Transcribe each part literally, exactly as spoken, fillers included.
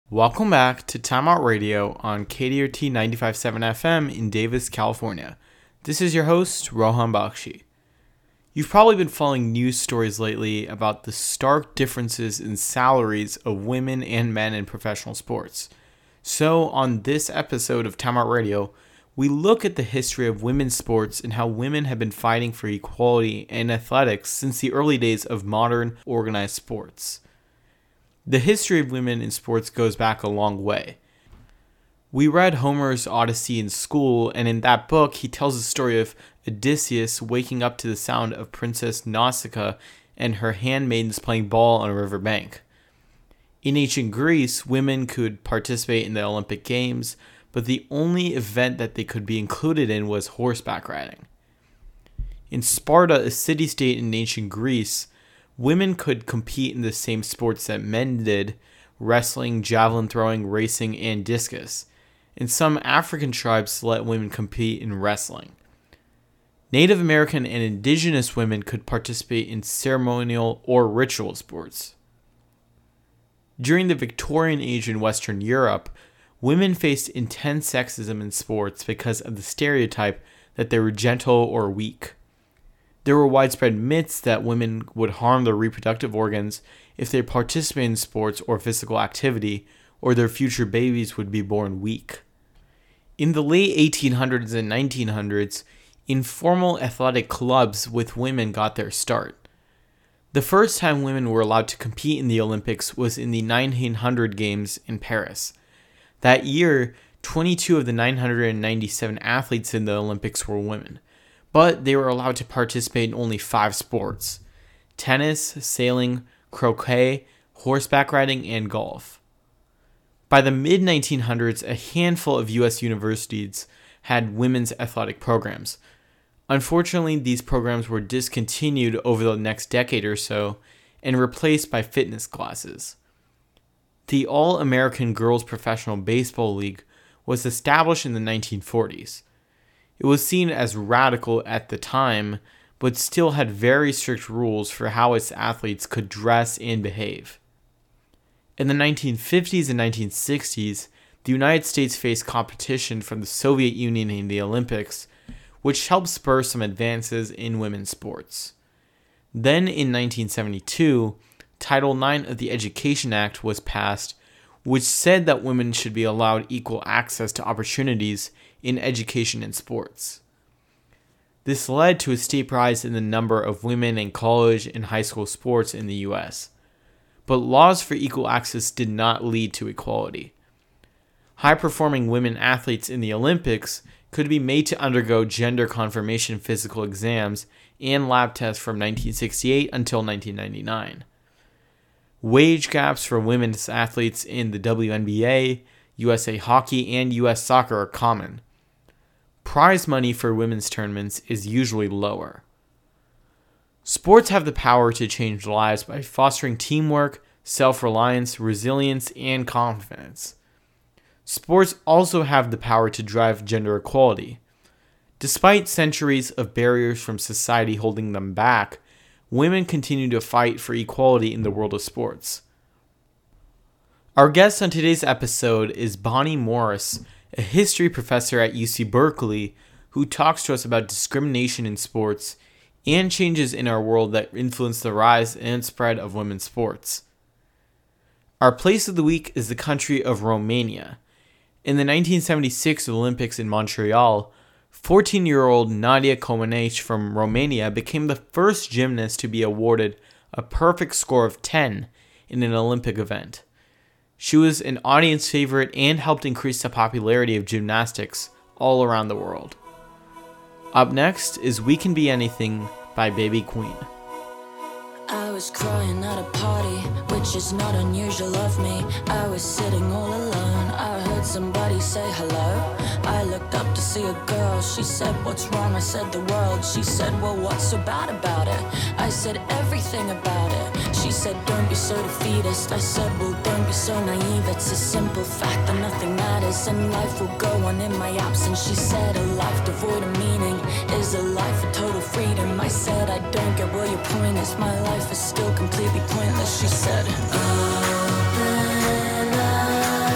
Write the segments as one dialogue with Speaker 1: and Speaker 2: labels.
Speaker 1: Welcome back to Time Out Radio on K D R T ninety-five point seven F M in Davis, California. This is your host, Rohan Bakshi. You've probably been following news stories lately about the stark differences in salaries of women and men in professional sports. So, on this episode of Time Out Radio, we look at the history of women's sports and how women have been fighting for equality in athletics since the early days of modern organized sports. The history of women in sports goes back a long way. We read Homer's Odyssey in school, and in that book, he tells the story of Odysseus waking up to the sound of Princess Nausicaa and her handmaidens playing ball on a riverbank. In ancient Greece, women could participate in the Olympic Games, but the only event that they could be included in was horseback riding. In Sparta, a city-state in ancient Greece, women could compete in the same sports that men did: wrestling, javelin throwing, racing, and discus. And some African tribes let women compete in wrestling. Native American and indigenous women could participate in ceremonial or ritual sports. During the Victorian Age in Western Europe, women faced intense sexism in sports because of the stereotype that they were gentle or weak. There were widespread myths that women would harm their reproductive organs if they participated in sports or physical activity, or their future babies would be born weak. In the late eighteen hundreds and nineteen hundreds, informal athletic clubs with women got their start. The first time women were allowed to compete in the Olympics was in the nineteen hundred Games in Paris. That year, twenty-two of the nine hundred ninety-seven athletes in the Olympics were women. But they were allowed to participate in only five sports: tennis, sailing, croquet, horseback riding, and golf. By the mid nineteen hundreds, a handful of U S universities had women's athletic programs. Unfortunately, these programs were discontinued over the next decade or so and replaced by fitness classes. The All-American Girls Professional Baseball League was established in the nineteen forties. It was seen as radical at the time, but still had very strict rules for how its athletes could dress and behave. In the nineteen fifties and nineteen sixties, the United States faced competition from the Soviet Union in the Olympics, which helped spur some advances in women's sports. Then in nineteen seventy-two, Title nine of the Education Act was passed, which said that women should be allowed equal access to opportunities in education and sports. This led to a steep rise in the number of women in college and high school sports in the U S, but laws for equal access did not lead to equality. High-performing women athletes in the Olympics could be made to undergo gender confirmation physical exams and lab tests from nineteen sixty-eight until nineteen ninety-nine. Wage gaps for women's athletes in the W N B A, U S A Hockey, and U S Soccer are common. Prize money for women's tournaments is usually lower. Sports have the power to change lives by fostering teamwork, self-reliance, resilience, and confidence. Sports also have the power to drive gender equality. Despite centuries of barriers from society holding them back, women continue to fight for equality in the world of sports. Our guest on today's episode is Bonnie Morris, a history professor at U C Berkeley, who talks to us about discrimination in sports and changes in our world that influence the rise and spread of women's sports. Our place of the week is the country of Romania. In the nineteen seventy-six Olympics in Montreal, fourteen-year-old Nadia Comaneci from Romania became the first gymnast to be awarded a perfect score of ten in an Olympic event. She was an audience favorite and helped increase the popularity of gymnastics all around the world. Up next is We Can Be Anything by Baby Queen.
Speaker 2: I was crying at a party, which is not unusual of me. I was sitting all alone, I heard somebody say hello. I looked up to see a girl, she said, what's wrong? I said, the world. She said, well, what's so bad about it? I said, everything about it. She said, don't be so defeatist. I said, well, don't be so naive. It's a simple fact that nothing matters and life will go on in my absence. She said, a life devoid of meaning is a life of total freedom. I said, I don't get where your point is. My life is still completely pointless. She said, open up.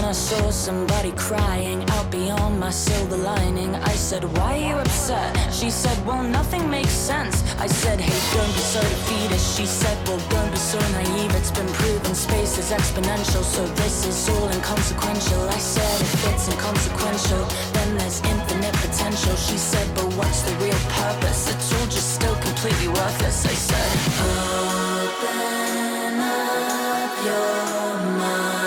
Speaker 2: I saw somebody crying out beyond my silver lining. I said, why are you upset? She said, well, nothing makes sense. I said, hey, don't be so defeated. She said, well, don't be so naive. It's been proven space is exponential, so this is all inconsequential. I said, if it's inconsequential, then there's infinite potential. She said, but what's the real purpose? It's all just still completely worthless. I said, open up your mind.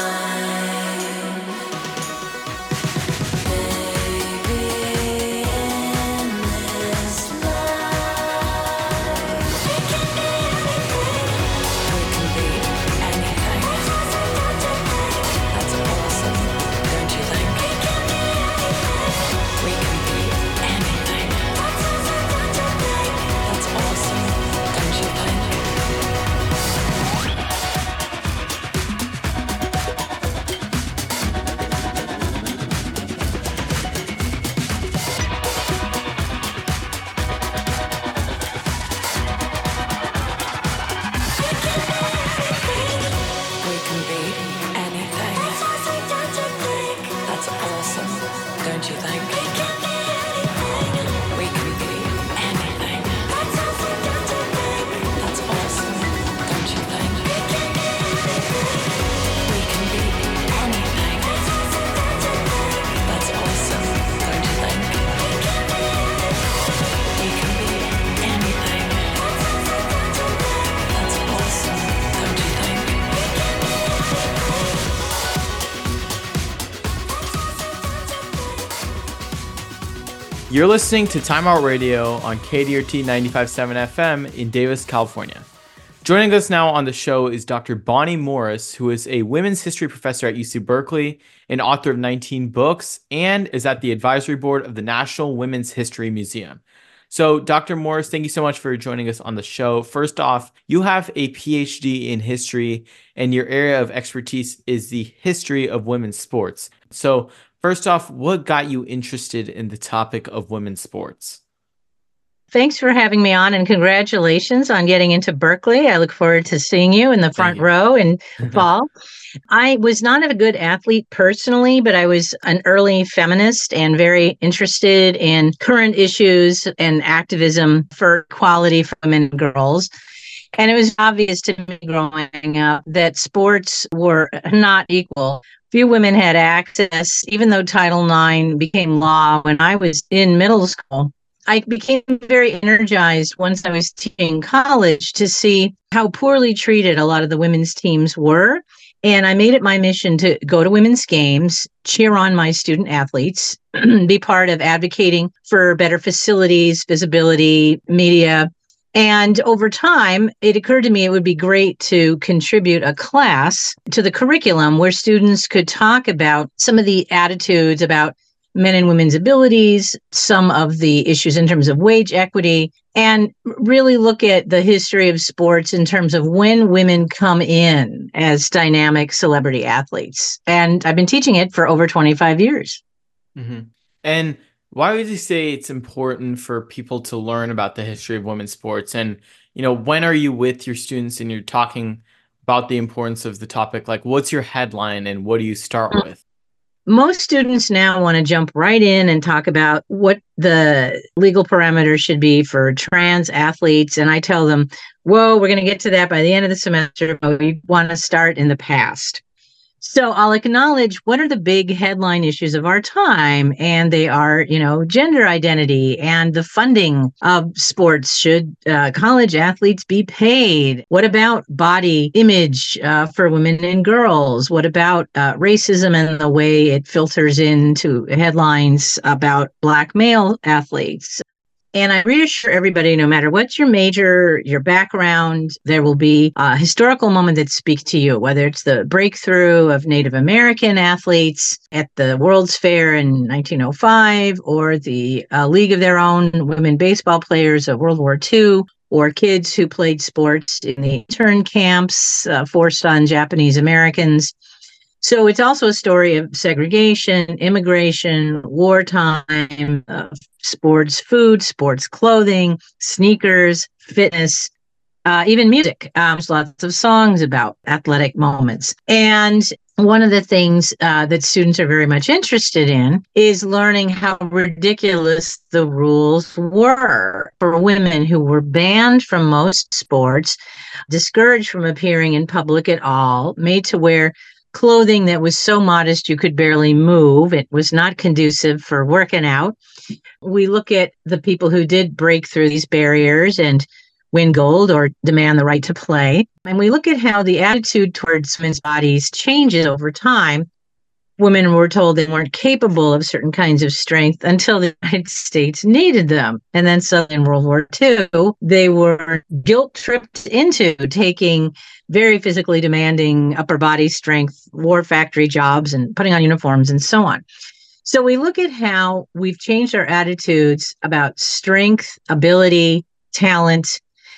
Speaker 1: You're listening to Time Out Radio on K D R T ninety-five point seven F M in Davis, California. Joining us now on the show is Doctor Bonnie Morris, who is a women's history professor at U C Berkeley, an author of nineteen books, and is at the advisory board of the National Women's History Museum. So, Doctor Morris, thank you so much for joining us on the show. First off, you have a P H D in history, and your area of expertise is the history of women's sports. So, first off, what got you interested in the topic of women's sports?
Speaker 3: Thanks for having me on, and congratulations on getting into Berkeley. I look forward to seeing you in the front row in fall. I was not a good athlete personally, but I was an early feminist and very interested in current issues and activism for equality for women and girls. And it was obvious to me growing up that sports were not equal. Few women had access, even though Title nine became law when I was in middle school. I became very energized once I was teaching college to see how poorly treated a lot of the women's teams were. And I made it my mission to go to women's games, cheer on my student athletes, be part of advocating for better facilities, visibility, media. And over time, it occurred to me it would be great to contribute a class to the curriculum where students could talk about some of the attitudes about men and women's abilities, some of the issues in terms of wage equity, and really look at the history of sports in terms of when women come in as dynamic celebrity athletes. And I've been teaching it for over twenty-five years.
Speaker 1: Mm-hmm. And why would you say it's important for people to learn about the history of women's sports? And, you know, when are you with your students and you're talking about the importance of the topic? Like, what's your headline and what do you start with?
Speaker 3: Most students now want to jump right in and talk about what the legal parameters should be for trans athletes. And I tell them, whoa, we're going to get to that by the end of the semester, but we want to start in the past. So I'll acknowledge what are the big headline issues of our time, and they are, you know, gender identity and the funding of sports. Should uh, college athletes be paid? What about body image uh, for women and girls? What about uh, racism and the way it filters into headlines about Black male athletes? And I reassure everybody, no matter what your major, your background, there will be a historical moment that speaks to you, whether it's the breakthrough of Native American athletes at the World's Fair in nineteen oh five, or the uh, League of Their Own women baseball players of World War Two, or kids who played sports in the intern camps uh, forced on Japanese Americans. So it's also a story of segregation, immigration, wartime, uh, sports food, sports clothing, sneakers, fitness, uh, even music. Um, there's lots of songs about athletic moments. And one of the things uh, that students are very much interested in is learning how ridiculous the rules were for women who were banned from most sports, discouraged from appearing in public at all, made to wear clothing that was so modest you could barely move. It was not conducive for working out. We look at the people who did break through these barriers and win gold or demand the right to play. And we look at how the attitude towards women's bodies changes over time. Women were told they weren't capable of certain kinds of strength until the United States needed them. And then suddenly in World War Two, they were guilt-tripped into taking very physically demanding upper body strength, war factory jobs, and putting on uniforms and so on. So we look at how we've changed our attitudes about strength, ability, talent,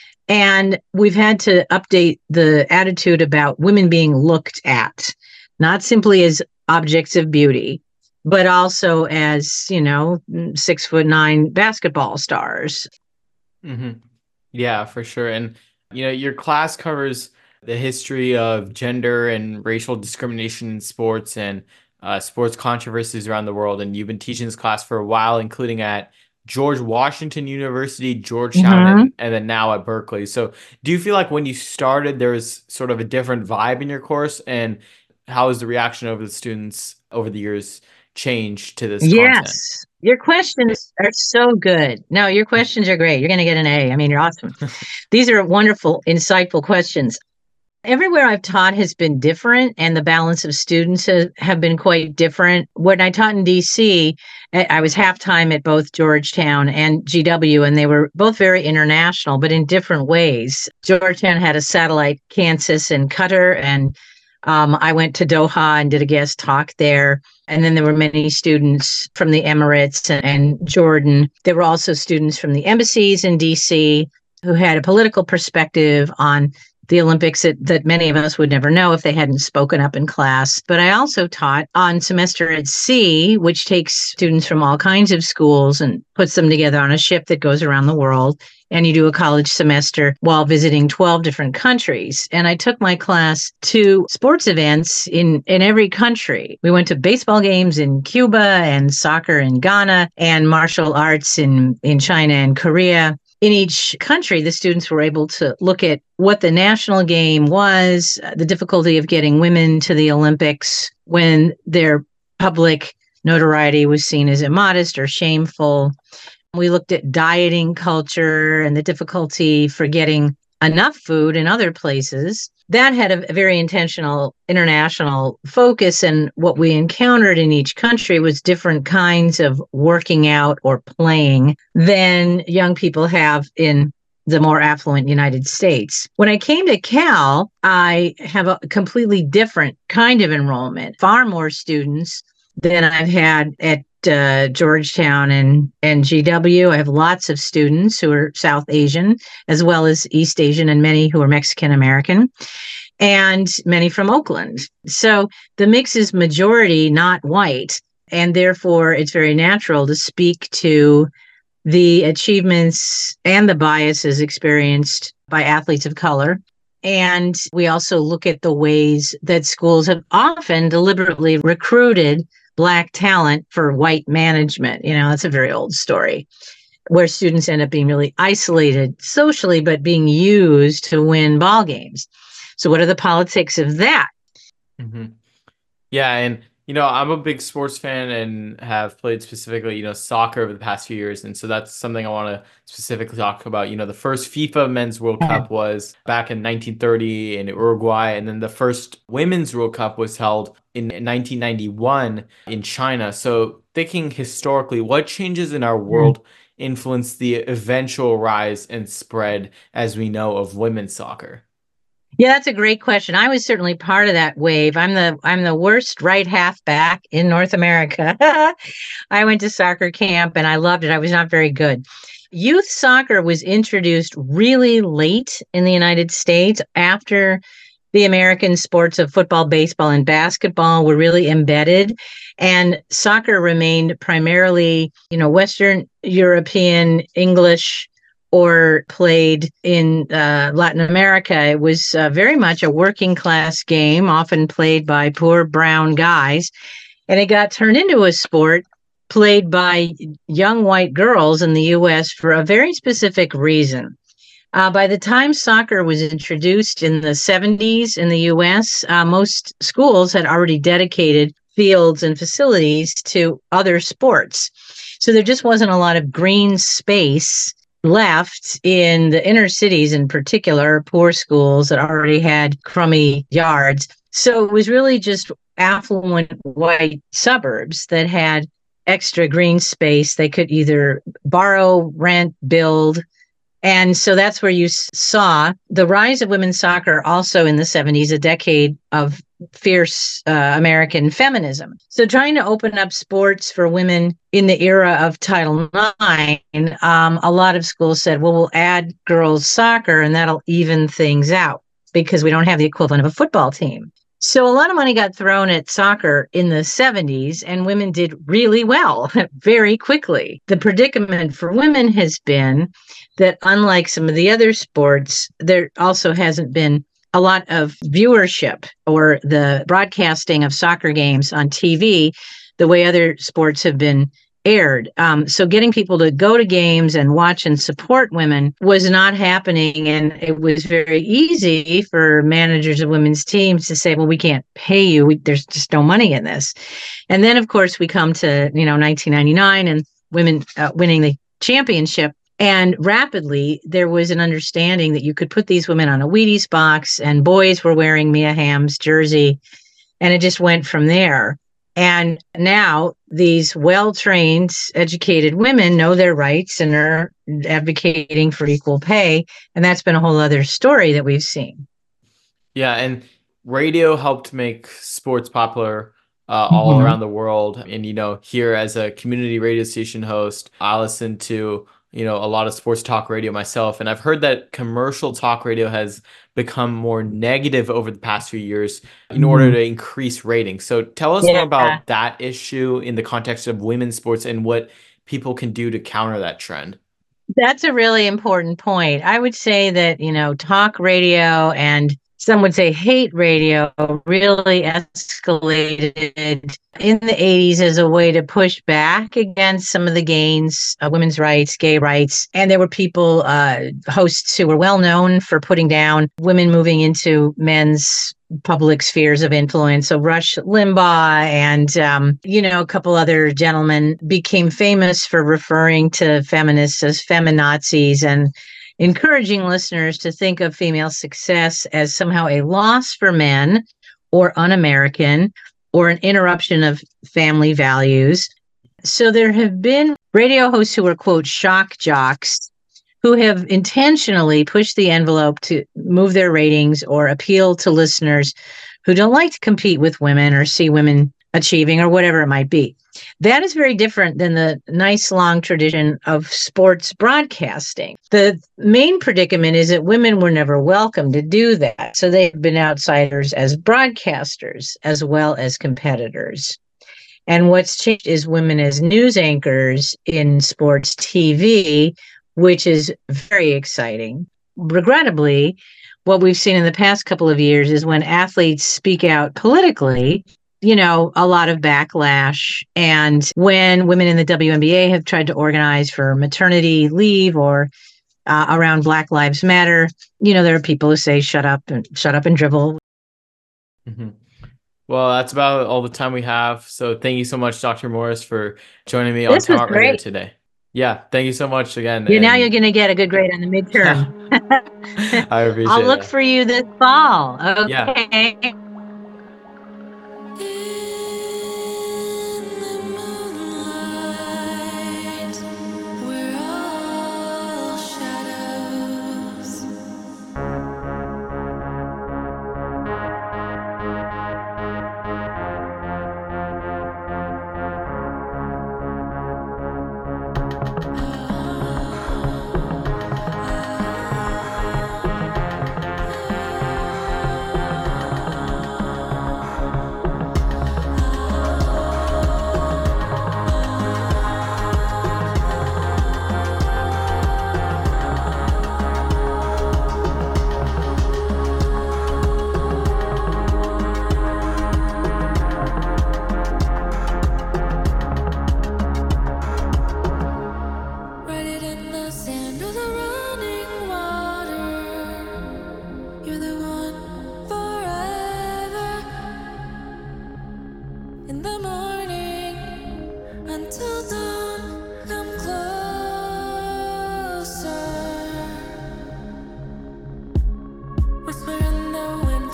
Speaker 3: and we've had to update the attitude about women being looked at, not simply as objects of beauty, but also as, you know, six foot nine basketball stars.
Speaker 1: Mm-hmm. Yeah, for sure. And, you know, your class covers the history of gender and racial discrimination in sports and uh, sports controversies around the world. And you've been teaching this class for a while, including at George Washington University, Georgetown,
Speaker 3: Mhm.
Speaker 1: and, and then now at Berkeley. So do you feel like when you started, there was sort of a different vibe in your course? And how has the reaction of the students over the years changed to this content?
Speaker 3: Yes. Your questions are so good. No, your questions are great. You're going to get an A. I mean, you're awesome. These are wonderful, insightful questions. Everywhere I've taught has been different, and the balance of students has, have been quite different. When I taught in D C, I I was half-time at both Georgetown and G W, and they were both very international, but in different ways. Georgetown had a satellite Kansas and Qatar, and um, I went to Doha and did a guest talk there. And then there were many students from the Emirates and, and Jordan. There were also students from the embassies in D C who had a political perspective on the Olympics that, that many of us would never know if they hadn't spoken up in class. But I also taught on Semester at Sea, which takes students from all kinds of schools and puts them together on a ship that goes around the world. And you do a college semester while visiting twelve different countries. And I took my class to sports events in, in every country. We went to baseball games in Cuba and soccer in Ghana and martial arts in, in China and Korea. In each country, the students were able to look at what the national game was, the difficulty of getting women to the Olympics when their public notoriety was seen as immodest or shameful. We looked at dieting culture and the difficulty for getting enough food in other places. That had a very intentional international focus, and what we encountered in each country was different kinds of working out or playing than young people have in the more affluent United States. When I came to Cal, I have a completely different kind of enrollment, far more students than I've had at uh, Georgetown and, and G W. I have lots of students who are South Asian, as well as East Asian, and many who are Mexican American, and many from Oakland. So the mix is majority, not white, and therefore it's very natural to speak to the achievements and the biases experienced by athletes of color. And we also look at the ways that schools have often deliberately recruited Black talent for white management. You know, that's a very old story, where students end up being really isolated socially, but being used to win ball games. So what are the politics of that?
Speaker 1: Mm-hmm. Yeah, and you know, I'm a big sports fan and have played specifically, you know, soccer over the past few years. And so that's something I want to specifically talk about. You know, the first FIFA Men's World Cup was back in nineteen thirty in Uruguay. And then the first Women's World Cup was held in nineteen ninety-one in China. So thinking historically, what changes in our world influenced the eventual rise and spread, as we know, of women's soccer?
Speaker 3: Yeah, that's a great question. I was certainly part of that wave. I'm the I'm the worst right half back in North America. I went to soccer camp and I loved it. I was not very good. Youth soccer was introduced really late in the United States, after the American sports of football, baseball, and basketball were really embedded. And soccer remained primarily, you know, Western European, English, or played in uh, Latin America. It was uh, very much a working class game, often played by poor brown guys. And it got turned into a sport played by young white girls in the U S for a very specific reason. Uh, by the time soccer was introduced in the seventies in the U S, uh, most schools had already dedicated fields and facilities to other sports. So there just wasn't a lot of green space left in the inner cities, in particular, poor schools that already had crummy yards. So it was really just affluent white suburbs that had extra green space they could either borrow, rent, build. And so that's where you saw the rise of women's soccer also in the seventies, a decade of fierce uh, American feminism. So trying to open up sports for women in the era of Title nine, um, a lot of schools said, well, we'll add girls soccer and that'll even things out because we don't have the equivalent of a football team. So a lot of money got thrown at soccer in the seventies, and women did really well very quickly. The predicament for women has been that unlike some of the other sports, there also hasn't been a lot of viewership or the broadcasting of soccer games on T V the way other sports have been aired. Um, so getting people to go to games and watch and support women was not happening. And it was very easy for managers of women's teams to say, well, we can't pay you. We, there's just no money in this. And then, of course, we come to, you know, nineteen ninety-nine and women uh, winning the championship. And rapidly, there was an understanding that you could put these women on a Wheaties box and boys were wearing Mia Hamm's jersey. And it just went from there. And now these well-trained, educated women know their rights and are advocating for equal pay. And that's been a whole other story that we've seen.
Speaker 1: Yeah, and radio helped make sports popular uh, all mm-hmm. around the world. And, you know, here as a community radio station host, I listen to, you know, a lot of sports talk radio myself. And I've heard that commercial talk radio has become more negative over the past few years in mm. order to increase ratings. So tell us yeah. more about that issue in the context of women's sports and what people can do to counter that trend.
Speaker 3: That's a really important point. I would say that, you know, talk radio and some would say hate radio really escalated in the eighties as a way to push back against some of the gains of women's rights, gay rights. And there were people, uh, hosts who were well known for putting down women moving into men's public spheres of influence. So Rush Limbaugh and, um, you know, a couple other gentlemen became famous for referring to feminists as feminazis and encouraging listeners to think of female success as somehow a loss for men or un-American or an interruption of family values. So there have been radio hosts who are, quote, shock jocks who have intentionally pushed the envelope to move their ratings or appeal to listeners who don't like to compete with women or see women achieving or whatever it might be. That is very different than the nice long tradition of sports broadcasting. The main predicament is that women were never welcome to do that. So they've been outsiders as broadcasters as well as competitors. And what's changed is women as news anchors in sports T V, which is very exciting. Regrettably, what we've seen in the past couple of years is when athletes speak out politically, you know, a lot of backlash. And when women in the W N B A have tried to organize for maternity leave or uh, around Black Lives Matter, you know, there are people who say, shut up and shut up and dribble.
Speaker 1: Mm-hmm. Well, that's about all the time we have. So thank you so much, Doctor Morris, for joining me on Time Out Radio today. Yeah, thank you so much again.
Speaker 3: You, and now you're going to get a good grade on the midterm.
Speaker 1: I appreciate it.
Speaker 3: I'll look
Speaker 1: that.
Speaker 3: for you this fall. Okay.
Speaker 1: Yeah.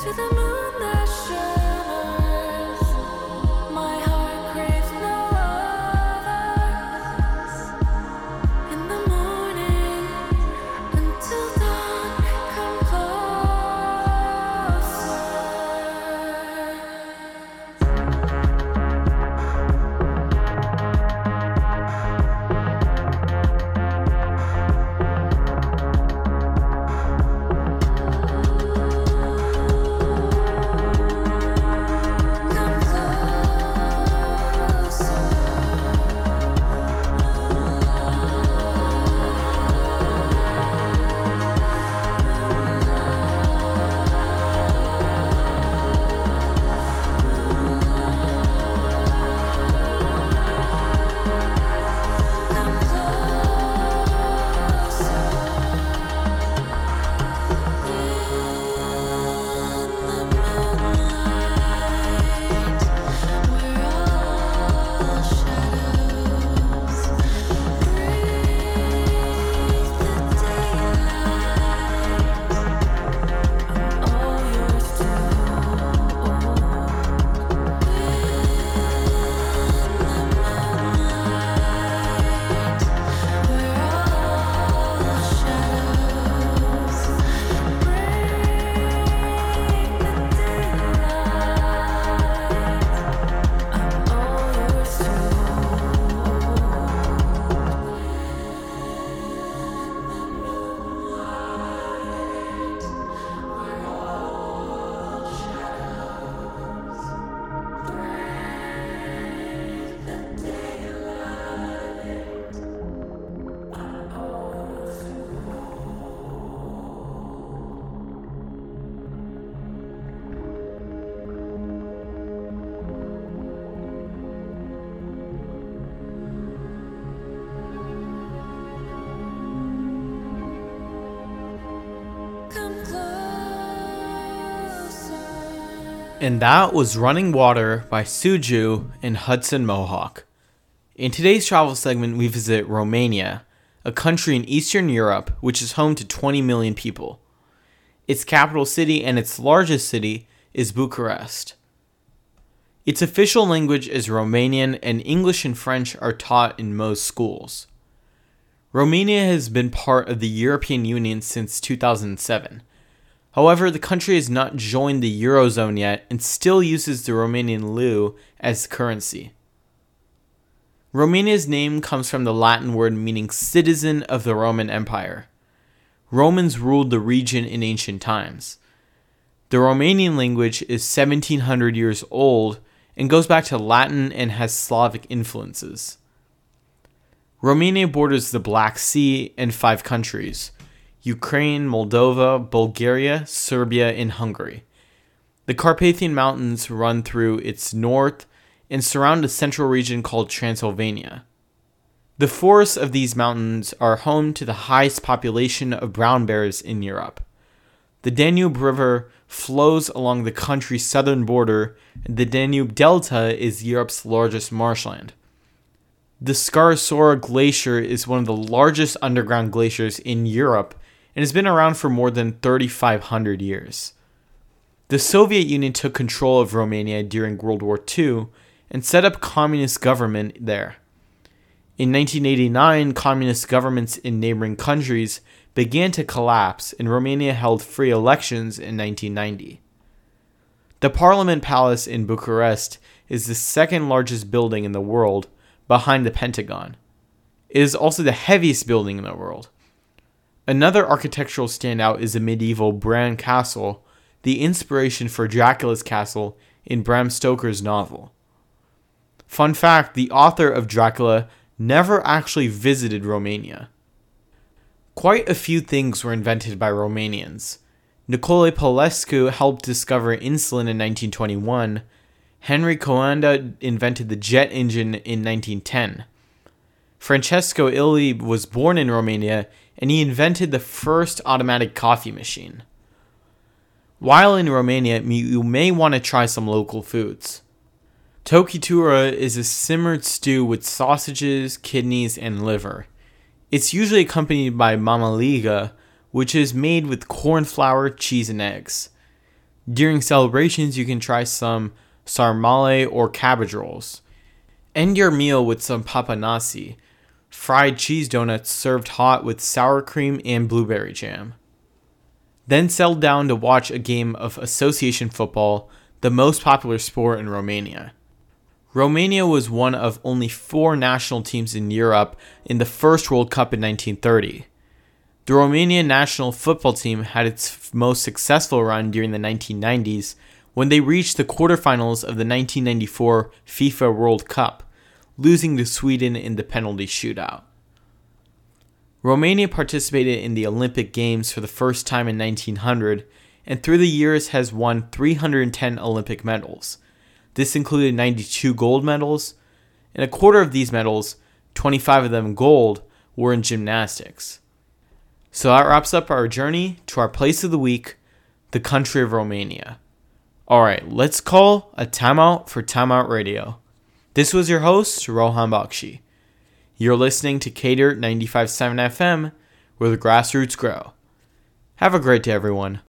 Speaker 1: And that was Running Water by Suju and Hudson Mohawk. In today's travel segment, we visit Romania, a country in Eastern Europe which is home to twenty million people. Its capital city and its largest city is Bucharest. Its official language is Romanian, and English and French are taught in most schools. Romania has been part of the European Union since two thousand seven. However, the country has not joined the Eurozone yet and still uses the Romanian leu as currency. Romania's name comes from the Latin word meaning citizen of the Roman Empire. Romans ruled the region in ancient times. The Romanian language is seventeen hundred years old and goes back to Latin and has Slavic influences. Romania borders the Black Sea and five countries: Ukraine, Moldova, Bulgaria, Serbia, and Hungary. The Carpathian Mountains run through its north and surround a central region called Transylvania. The forests of these mountains are home to the highest population of brown bears in Europe. The Danube River flows along the country's southern border, and the Danube Delta is Europe's largest marshland. The Scarsora Glacier is one of the largest underground glaciers in Europe and has been around for more than thirty-five hundred years. The Soviet Union took control of Romania during World War Two and set up communist government there. In nineteen eighty-nine, communist governments in neighboring countries began to collapse, and Romania held free elections in nineteen ninety. The Parliament Palace in Bucharest is the second largest building in the world, behind the Pentagon. It is also the heaviest building in the world. Another architectural standout is the medieval Bran Castle, the inspiration for Dracula's castle in Bram Stoker's novel. Fun fact, the author of Dracula never actually visited Romania. Quite a few things were invented by Romanians. Nicolae Popescu helped discover insulin in nineteen twenty-one. Henry Coanda invented the jet engine in nineteen ten. Francesco Illy was born in Romania, and he invented the first automatic coffee machine. While in Romania, you may want to try some local foods. Tokitura is a simmered stew with sausages, kidneys, and liver. It's usually accompanied by mamaliga, which is made with corn flour, cheese, and eggs. During celebrations, you can try some sarmale or cabbage rolls. End your meal with some papanasi, fried cheese donuts served hot with sour cream and blueberry jam. Then settle down to watch a game of association football, the most popular sport in Romania. Romania was one of only four national teams in Europe in the first World Cup in nineteen thirty. The Romanian national football team had its most successful run during the nineteen nineties when they reached the quarterfinals of the nineteen ninety-four FIFA World Cup, losing to Sweden in the penalty shootout. Romania participated in the Olympic Games for the first time in nineteen hundred, and through the years has won three hundred ten Olympic medals. This included ninety-two gold medals, and a quarter of these medals, twenty-five of them gold, were in gymnastics. So that wraps up our journey to our place of the week, the country of Romania. Alright, let's call a timeout for Timeout Radio. This was your host, Rohan Bakshi. You're listening to K D I R T ninety-five point seven F M, where the grassroots grow. Have a great day, everyone.